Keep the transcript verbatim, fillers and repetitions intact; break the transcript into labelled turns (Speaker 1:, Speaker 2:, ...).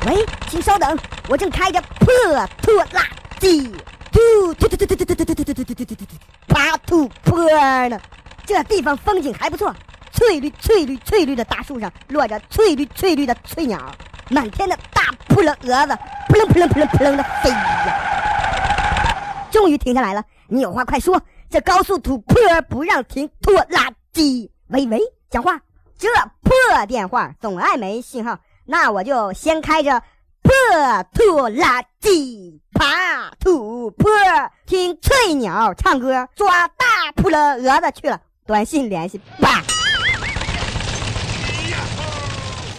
Speaker 1: 喂，请稍等，我正开着破拖拉机，突突突突突突突突突突突突突突突爬土坡呢。这地方风景还不错，翠绿翠绿翠绿的大树上落着翠绿翠绿的翠鸟，满天的大扑棱蛾子扑棱扑棱扑棱扑棱的飞呀。终于停下来了，你有话快说，这高速土坡不让停拖拉机。喂喂，讲话，这破电话总爱没信号，那我就先开着破拖拉机爬土坡，听翠鸟唱歌，抓大扑棱蛾子去了。短信联系吧。